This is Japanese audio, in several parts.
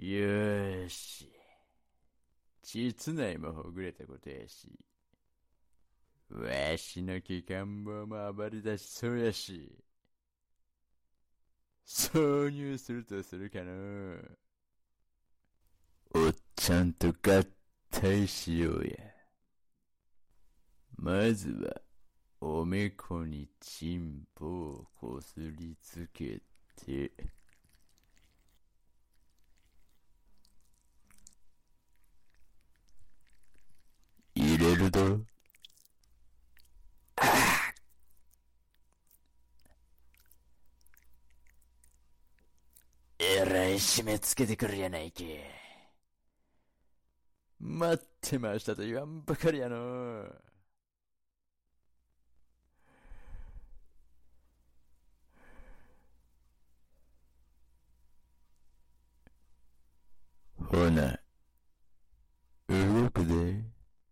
よーし。膣内もほぐれたことやし、わしの気管棒も暴れ出しそうやし、挿入するとするかの。おっちゃんと合体しようや。まずは、おめこにチンポをこすりつけて、入れるぞ。えらい締め付けてくるやないけ。待ってましたと言わんばかりやの。ほな、動くで。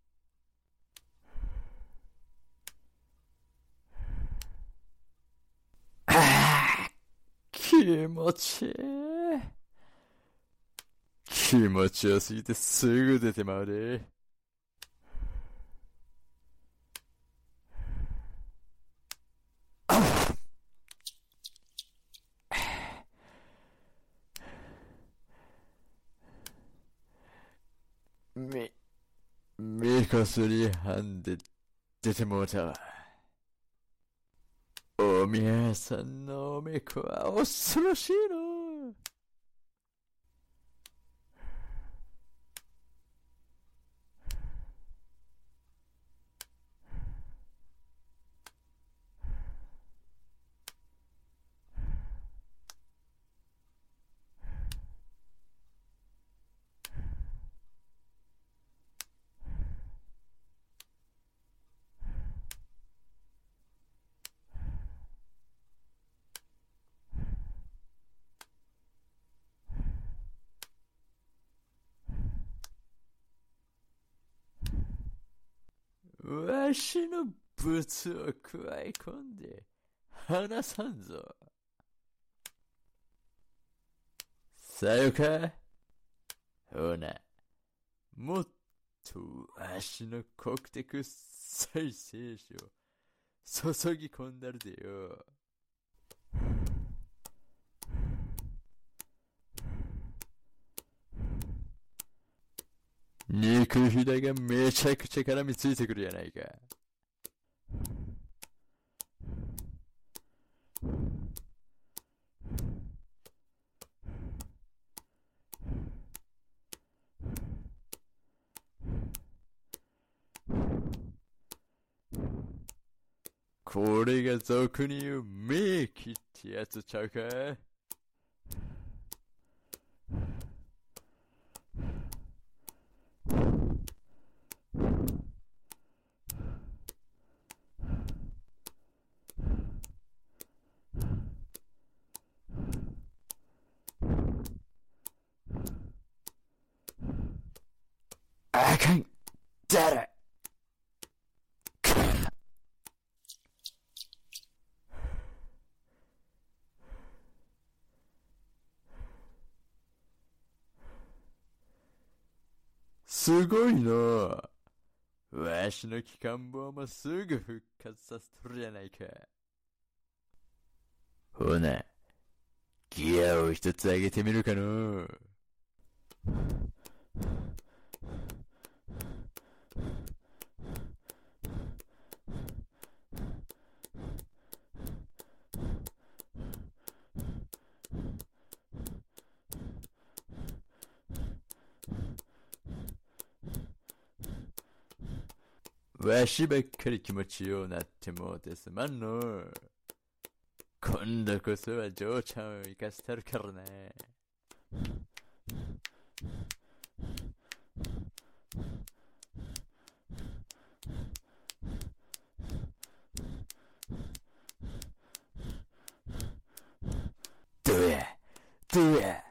気持ちいい。気持ちよすぎてすぐ出てまうで。みこすりはんで出てもうたわ。おみやさんのおめこは恐ろしいの。わしのブツをくわえ込んで離さんぞ。さよか。ほな、もっとわしの濃くてくっさい精子を注ぎ込んだるでよ。肉ひだがめちゃくちゃ絡みついてくるやないか。これが俗に言う名器ってやつちゃうか。あかん。だら。すごいの。わしの機関棒もすぐ復活させとるやないか。ほな、ギアを一つ上げてみるかの。わしばっかり気持ちようなってもうてすまんの。今度こそは嬢ちゃんを生かしたるからね。どうやどうや。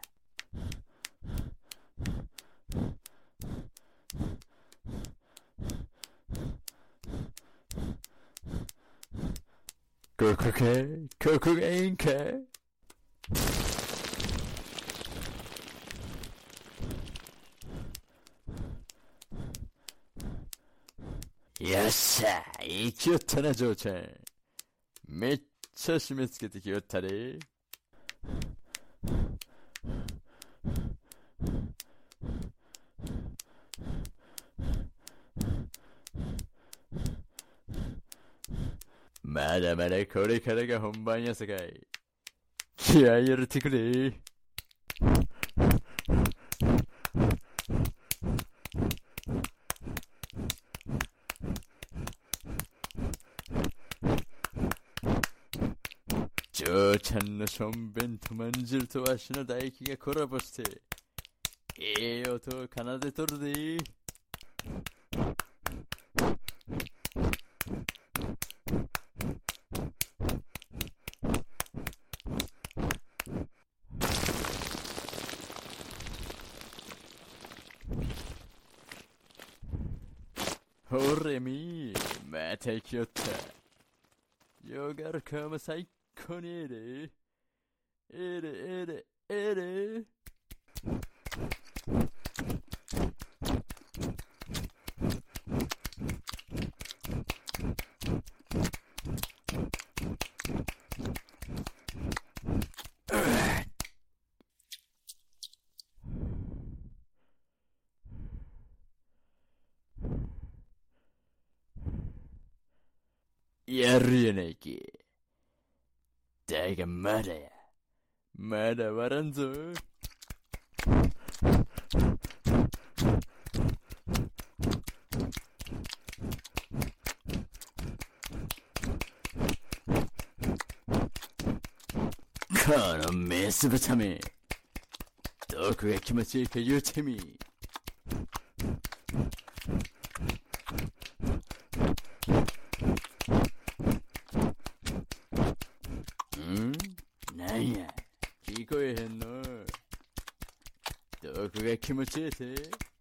ここか。ここがいいんか。 よっしゃ、生きよったな、ジョーちゃん。めっちゃ締め付けてきよったで。まだまだこれからが本番やさかい。気合い入れてくれ。ジョーちゃんのしょんべんとまんじるとわしの唾液がコラボしてええ音を奏でとるで。ほれみー、また来よった。よがるかも最高にええで。えれえれえれ。やるやないけ。だがまだや。まだ終わらんぞ。このメス豚め。どこが気持ちいいか言うてみ。なんや、聞こえへんの。どこが気持ちいいて。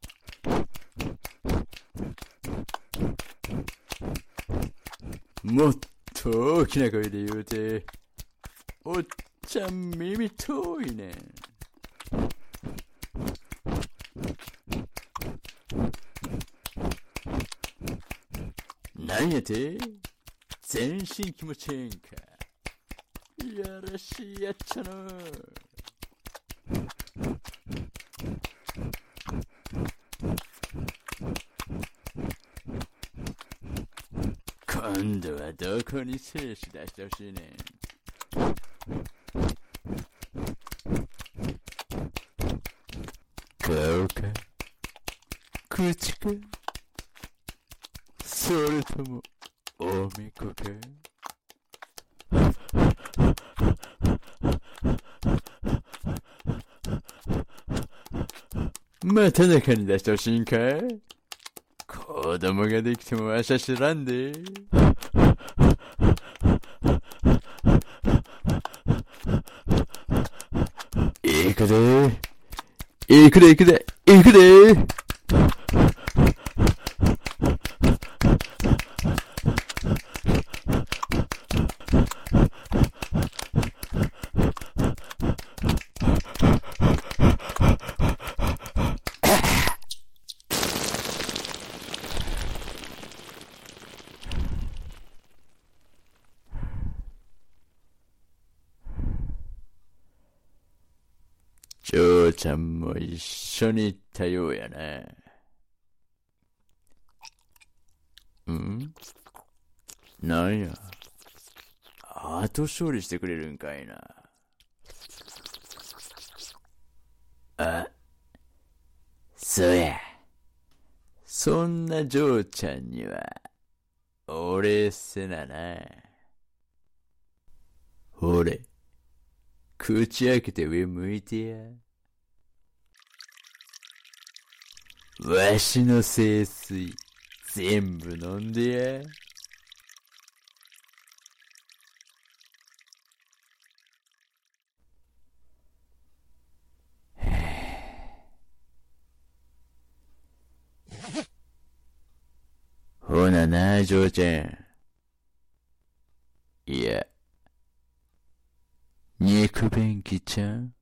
もっと大きな声で言うて。おっちゃん耳遠いねん。なんやて。全身気持ちいいんか。やらしいやっちゃの。今度はどこに精子出してほしいねん。顔か口かそれともおみこか。また中に出してほしいんか。子供ができてもわしゃ知らんで。いくでいくでいくでいくで。ジョーちゃんも一緒に行ったようやな。なんや、後処理してくれるんかいな。あ、そうや。そんなジョーちゃんにはお礼せなな。ほれ、口開けて上向いてや。わしの聖水全部飲んでや。ほなな、ジョーちゃん。いや、肉便器ちゃん。